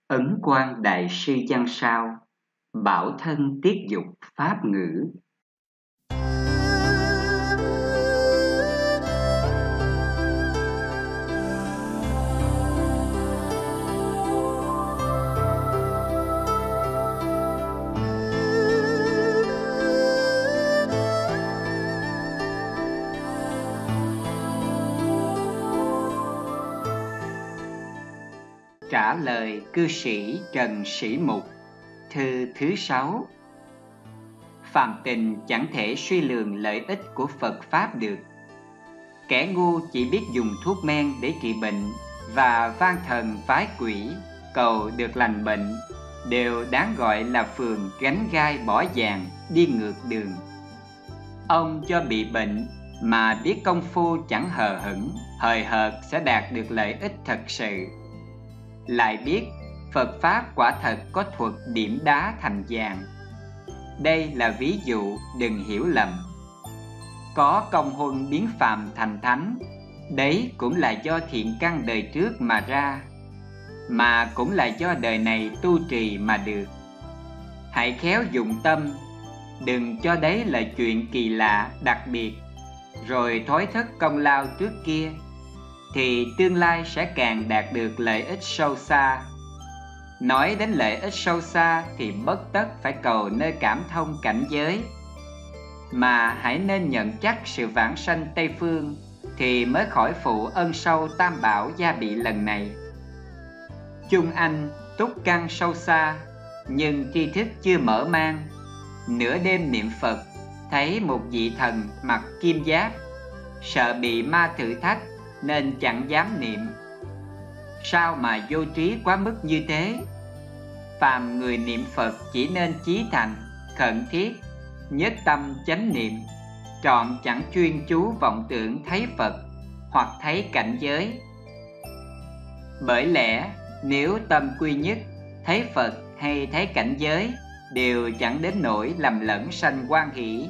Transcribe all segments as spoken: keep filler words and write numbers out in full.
Ấn Quang Đại Sư Văn Sao, bảo thân tiết dục pháp ngữ. Trả lời cư sĩ Trần Sĩ Mục, thư thứ sáu. Phàm tình chẳng thể suy lường lợi ích của Phật Pháp được. Kẻ ngu chỉ biết dùng thuốc men để trị bệnh và van thần vái quỷ cầu được lành bệnh, đều đáng gọi là phường gánh gai bỏ vàng đi ngược đường. Ông cho bị bệnh mà biết công phu chẳng hờ hững, hời hợt sẽ đạt được lợi ích thật sự. Lại biết Phật Pháp quả thật có thuật điểm đá thành vàng. Đây là ví dụ, đừng hiểu lầm. Có công huân biến phàm thành thánh, đấy cũng là do thiện căn đời trước mà ra, mà cũng là do đời này tu trì mà được. Hãy khéo dụng tâm, đừng cho đấy là chuyện kỳ lạ đặc biệt, rồi thối thất công lao trước kia, thì tương lai sẽ càng đạt được lợi ích sâu xa. Nói đến lợi ích sâu xa thì bất tất phải cầu nơi cảm thông cảnh giới, mà hãy nên nhận chắc sự vãng sanh Tây Phương, thì mới khỏi phụ ân sâu tam bảo gia bị lần này. Chung anh túc căn sâu xa, nhưng tri thức chưa mở mang. Nửa đêm niệm Phật, thấy một vị thần mặc kim giáp, sợ bị ma thử thách nên chẳng dám niệm. Sao mà vô trí quá mức như thế? Phàm người niệm Phật chỉ nên chí thành, khẩn thiết, nhất tâm chánh niệm, trọn chẳng chuyên chú vọng tưởng thấy Phật hoặc thấy cảnh giới. Bởi lẽ nếu tâm quy nhất, thấy Phật hay thấy cảnh giới đều chẳng đến nỗi lầm lẫn sanh hoan hỷ.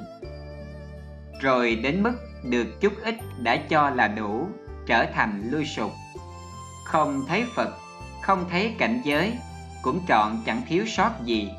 Rồi đến mức được chút ít đã cho là đủ, trở thành lui sụp. Không thấy Phật, không thấy cảnh giới, cũng trọn chẳng thiếu sót gì.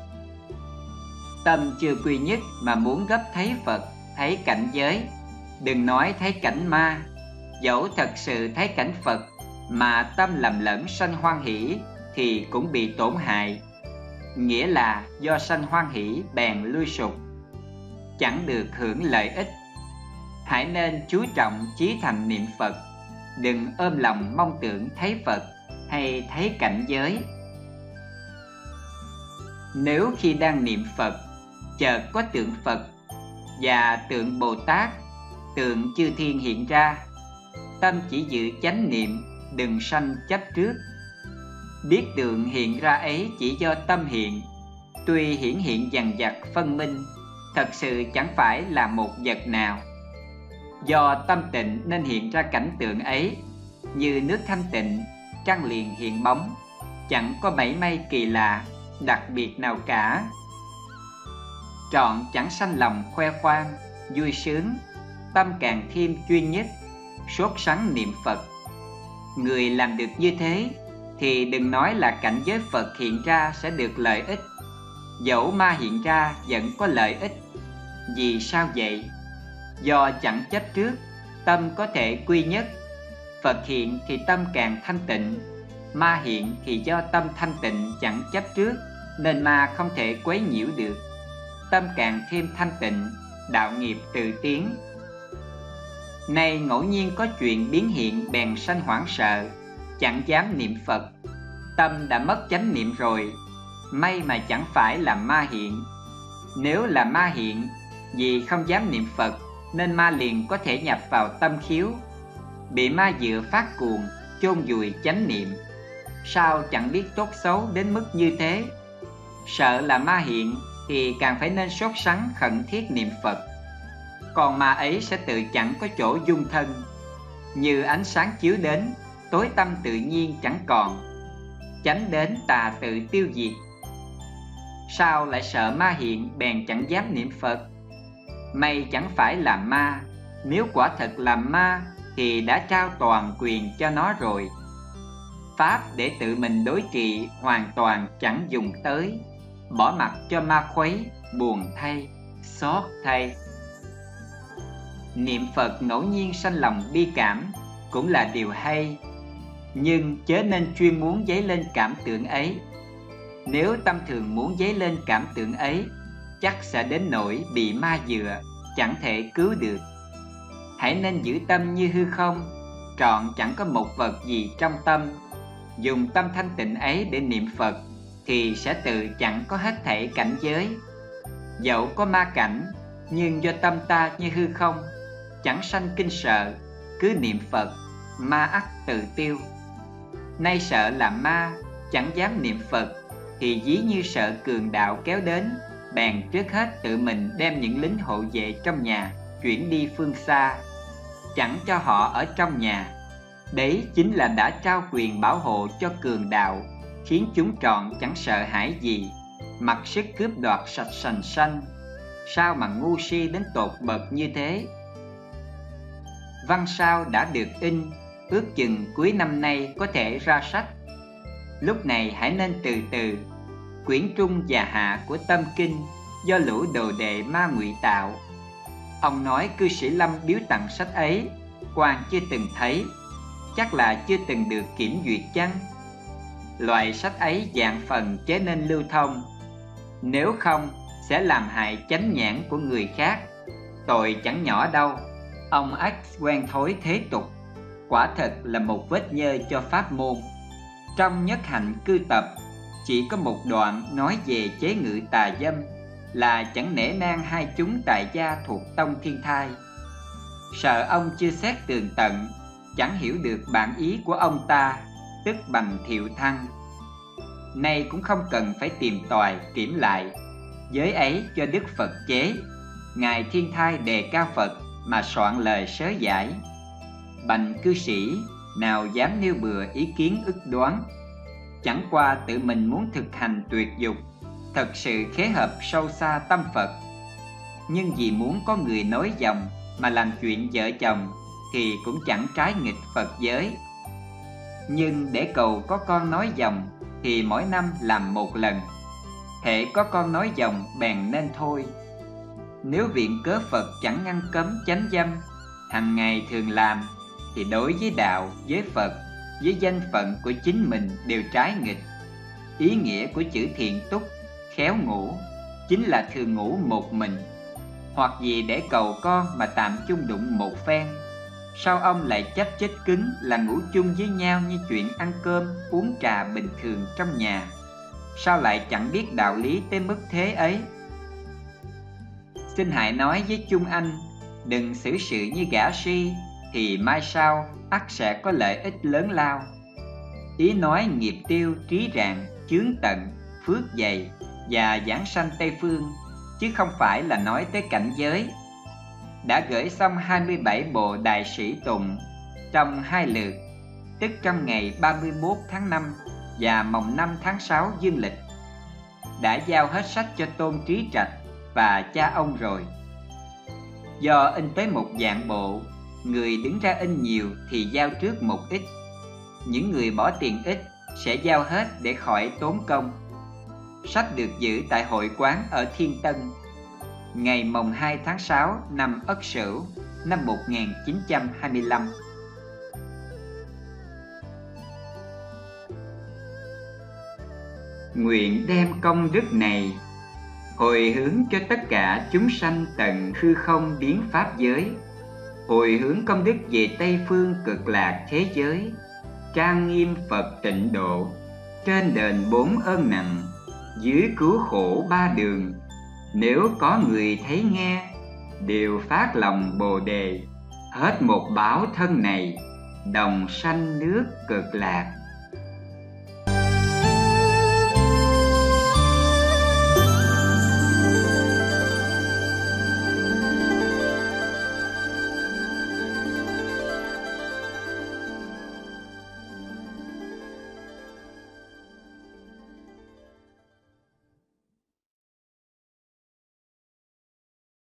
Tâm chưa quy nhất mà muốn gấp thấy Phật, thấy cảnh giới, đừng nói thấy cảnh ma. Dẫu thật sự thấy cảnh Phật mà tâm lầm lẫn sanh hoan hỷ thì cũng bị tổn hại, nghĩa là do sanh hoan hỷ bèn lui sụp, chẳng được hưởng lợi ích. Hãy nên chú trọng chí thành niệm Phật, đừng ôm lòng mong tưởng thấy Phật hay thấy cảnh giới. Nếu khi đang niệm Phật, chợt có tượng Phật và tượng Bồ Tát, tượng chư thiên hiện ra, tâm chỉ giữ chánh niệm, đừng sanh chấp trước. Biết tượng hiện ra ấy chỉ do tâm hiện, tuy hiển hiện dằng dặc phân minh, thật sự chẳng phải là một vật nào. Do tâm tịnh nên hiện ra cảnh tượng ấy, như nước thanh tịnh, trăng liền hiện bóng, chẳng có mảy may kỳ lạ, đặc biệt nào cả. Trọn chẳng sanh lòng khoe khoang, vui sướng, tâm càng thêm chuyên nhất, sốt sắng niệm Phật. Người làm được như thế thì đừng nói là cảnh giới Phật hiện ra sẽ được lợi ích, dẫu ma hiện ra vẫn có lợi ích. Vì sao vậy? Do chẳng chấp trước, tâm có thể quy nhất. Phật hiện thì tâm càng thanh tịnh, ma hiện thì do tâm thanh tịnh chẳng chấp trước, nên ma không thể quấy nhiễu được. Tâm càng thêm thanh tịnh, đạo nghiệp tự tiến. Nay ngẫu nhiên có chuyện biến hiện bèn sanh hoảng sợ, chẳng dám niệm Phật. Tâm đã mất chánh niệm rồi, may mà chẳng phải là ma hiện. Nếu là ma hiện, vì không dám niệm Phật nên ma liền có thể nhập vào tâm khiếu, bị ma dựa phát cuồng, chôn vùi chánh niệm. Sao chẳng biết tốt xấu đến mức như thế? Sợ là ma hiện thì càng phải nên sốt sắng khẩn thiết niệm Phật. Còn ma ấy sẽ tự chẳng có chỗ dung thân, như ánh sáng chiếu đến, tối tăm tự nhiên chẳng còn, chánh đến tà tự tiêu diệt. Sao lại sợ ma hiện bèn chẳng dám niệm Phật? May chẳng phải là ma, nếu quả thật là ma thì đã trao toàn quyền cho nó rồi. Pháp để tự mình đối trị hoàn toàn chẳng dùng tới, bỏ mặc cho ma khuấy, buồn thay, xót thay. Niệm Phật ngẫu nhiên sanh lòng bi cảm cũng là điều hay, nhưng chớ nên chuyên muốn dấy lên cảm tưởng ấy. Nếu tâm thường muốn dấy lên cảm tưởng ấy, chắc sẽ đến nỗi bị ma dựa, chẳng thể cứu được. Hãy nên giữ tâm như hư không, trọn chẳng có một vật gì trong tâm. Dùng tâm thanh tịnh ấy để niệm Phật thì sẽ tự chẳng có hết thảy cảnh giới. Dẫu có ma cảnh, nhưng do tâm ta như hư không, chẳng sanh kinh sợ, cứ niệm Phật, ma ắt tự tiêu. Nay sợ làm ma, chẳng dám niệm Phật, thì ví như sợ cường đạo kéo đến, bèn trước hết tự mình đem những lính hộ vệ trong nhà chuyển đi phương xa, chẳng cho họ ở trong nhà. Đấy chính là đã trao quyền bảo hộ cho cường đạo, khiến chúng trọn chẳng sợ hãi gì, mặc sức cướp đoạt sạch sành xanh. Sao mà ngu si đến tột bậc như thế? Văn sao đã được in, ước chừng cuối năm nay có thể ra sách. Lúc này hãy nên từ từ. Quyển trung và hạ của Tâm Kinh do lũ đồ đệ ma ngụy tạo. Ông nói cư sĩ Lâm biếu tặng sách ấy, quan chưa từng thấy, chắc là chưa từng được kiểm duyệt chăng? Loại sách ấy dạng phần chế nên lưu thông, nếu không sẽ làm hại chánh nhãn của người khác, tội chẳng nhỏ đâu. Ông ắt quen thói thế tục, quả thật là một vết nhơ cho pháp môn. Trong Nhất Hạnh Cư Tập chỉ có một đoạn nói về chế ngự tà dâm, là chẳng nể nang hai chúng tại gia thuộc tông Thiên Thai. Sợ ông chưa xét tường tận, chẳng hiểu được bản ý của ông ta, tức Bành Thiệu Thăng. Nay cũng không cần phải tìm tòi kiểm lại, giới ấy cho Đức Phật chế, Ngài Thiên Thai đề cao Phật mà soạn lời sớ giải. Bành cư sĩ nào dám nêu bừa ý kiến ức đoán, chẳng qua tự mình muốn thực hành tuyệt dục, thật sự khế hợp sâu xa tâm Phật. Nhưng vì muốn có người nối dòng mà làm chuyện vợ chồng thì cũng chẳng trái nghịch Phật giới. Nhưng để cầu có con nối dòng thì mỗi năm làm một lần, hễ có con nối dòng bèn nên thôi. Nếu viện cớ Phật chẳng ngăn cấm chánh dâm, hàng ngày thường làm, thì đối với đạo, với Phật, với danh phận của chính mình đều trái nghịch. Ý nghĩa của chữ thiện túc, khéo ngủ, chính là thường ngủ một mình, hoặc vì để cầu con mà tạm chung đụng một phen. Sao ông lại chấp chết cứng là ngủ chung với nhau như chuyện ăn cơm, uống trà bình thường trong nhà? Sao lại chẳng biết đạo lý tới mức thế ấy? Xin hãy nói với Chung Anh, đừng xử sự như gã si, thì mai sau ắt sẽ có lợi ích lớn lao. Ý nói nghiệp tiêu trí rạng, chướng tận, phước dày và giảng sanh Tây Phương, chứ không phải là nói tới cảnh giới. Đã gửi xong hai mươi bảy bộ đại sĩ tụng trong hai lượt, tức trong ngày ba mươi mốt tháng năm và mồng năm tháng sáu dương lịch. Đã giao hết sách cho Tôn Trí Trạch và cha ông rồi. Do in tới một vạn bộ, người đứng ra in nhiều thì giao trước một ít. Những người bỏ tiền ít sẽ giao hết để khỏi tốn công. Sách được giữ tại hội quán ở Thiên Tân, ngày mồng hai tháng sáu năm Ất Sửu năm một nghìn chín trăm hai mươi lăm. Nguyện đem công đức này hồi hướng cho tất cả chúng sanh tận hư không biến pháp giới, hồi hướng công đức về Tây Phương cực lạc thế giới, trang nghiêm Phật tịnh độ, trên đền bốn ơn nặng, dưới cứu khổ ba đường. Nếu có người thấy nghe, đều phát lòng Bồ đề, hết một báo thân này, đồng sanh nước cực lạc.